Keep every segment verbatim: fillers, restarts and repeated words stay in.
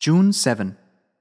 June seventh.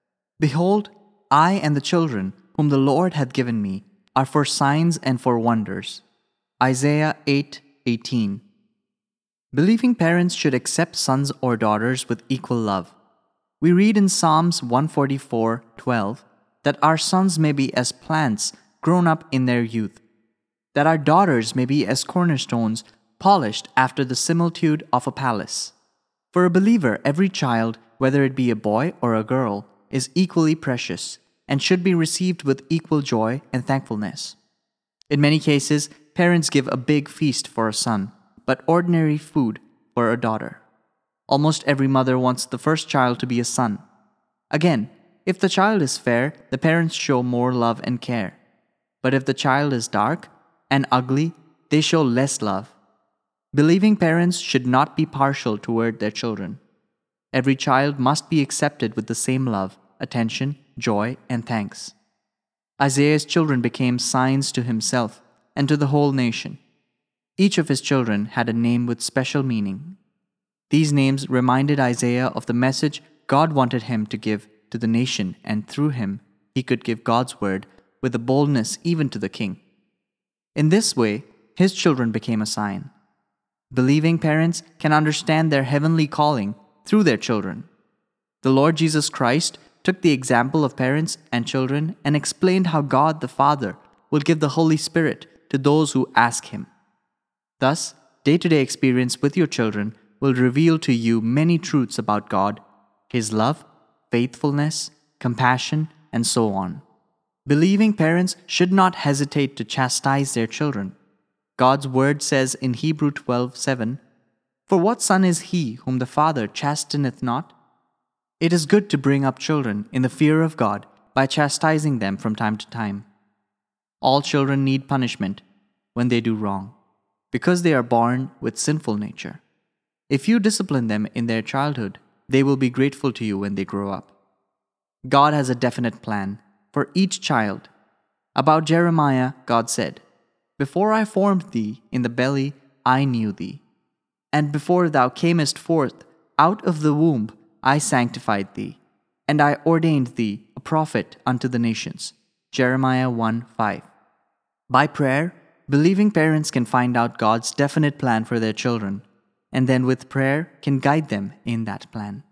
Behold, I and the children whom the Lord hath given me are for signs and for wonders. Isaiah eight eighteen. Believing parents should accept sons or daughters with equal love. We read in Psalms one forty-four twelve that our sons may be as plants grown up in their youth, that our daughters may be as cornerstones polished after the similitude of a palace. For a believer, every child, whether it be a boy or a girl, is equally precious and should be received with equal joy and thankfulness. In many cases, parents give a big feast for a son, but ordinary food for a daughter. Almost every mother wants the first child to be a son. Again, if the child is fair, the parents show more love and care. But if the child is dark and ugly, they show less love. Believing parents should not be partial toward their children. Every child must be accepted with the same love, attention, joy, and thanks. Isaiah's children became signs to himself and to the whole nation. Each of his children had a name with special meaning. These names reminded Isaiah of the message God wanted him to give to the nation, and through him, he could give God's word with a boldness even to the king. In this way, his children became a sign. Believing parents can understand their heavenly calling through their children. The Lord Jesus Christ took the example of parents and children and explained how God the Father will give the Holy Spirit to those who ask Him. Thus, day-to-day experience with your children will reveal to you many truths about God, His love, faithfulness, compassion, and so on. Believing parents should not hesitate to chastise their children. God's word says in Hebrews twelve seven, "For what son is he whom the father chasteneth not?" It is good to bring up children in the fear of God by chastising them from time to time. All children need punishment when they do wrong, because they are born with sinful nature. If you discipline them in their childhood, they will be grateful to you when they grow up. God has a definite plan for each child. About Jeremiah, God said, "Before I formed thee in the belly, I knew thee. And before thou camest forth out of the womb, I sanctified thee, and I ordained thee a prophet unto the nations." Jeremiah one five. By prayer, believing parents can find out God's definite plan for their children, and then with prayer can guide them in that plan.